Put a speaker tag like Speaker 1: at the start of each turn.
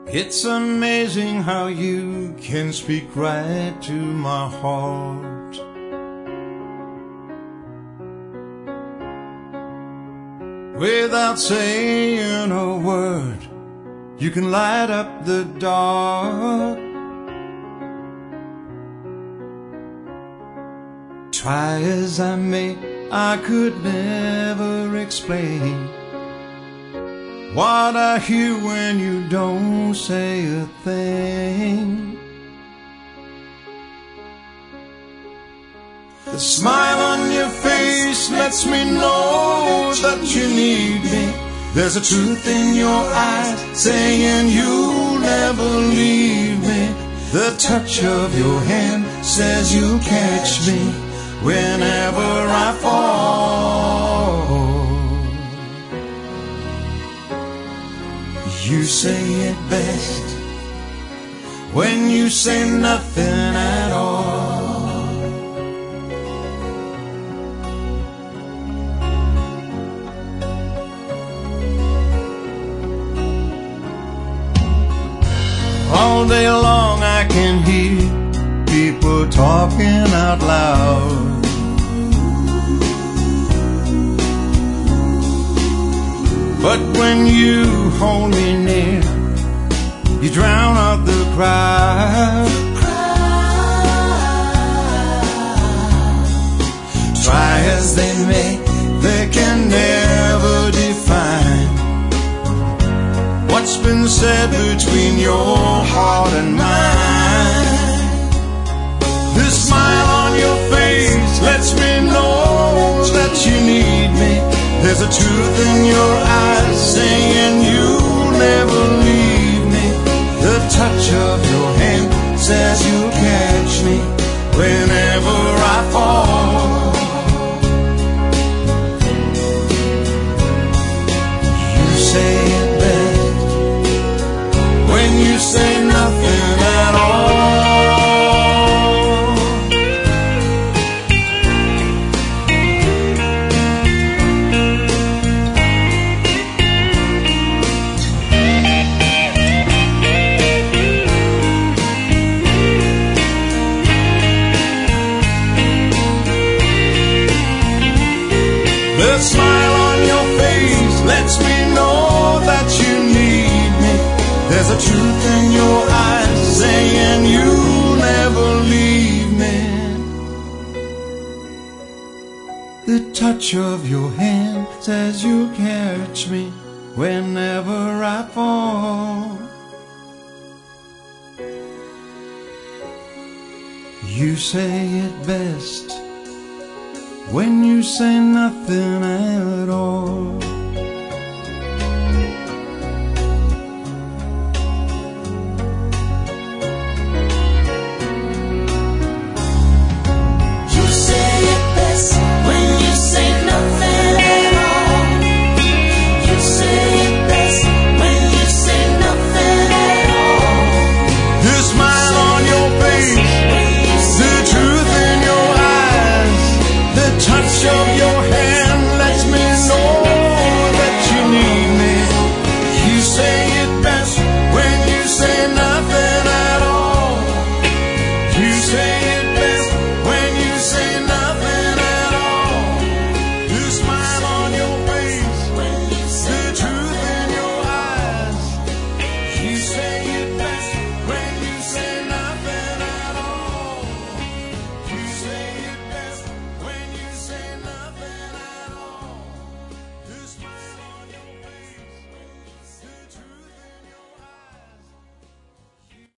Speaker 1: It's amazing how you can speak right to my heart. Without saying a word, you can light up the dark. Try as I may, I could never explain what I hear when you don't say a thing. The smile on your face lets me know that you need me. There's a truth in your eyes saying you'll never leave me. The touch of your hand says you'll catch me whenever I fall. You say it best when you say nothing at all. All day long I can hear people talking out loud. But when you hold me near, you drown out the crowd. Try as they may, they can never define what's been said between your heart and mine. The smile on your face lets me know that you need me. There's a truth in your eyes saying you'll never leave me. The touch of your hand says you'll catch me whenever I fall. You say it best when you say nothing at all. The smile on your face lets me know that you need me. There's a truth in your eyes saying you'll never leave me. The touch of your hand says you'll catch me whenever I fall. You say it best when you say nothing at all.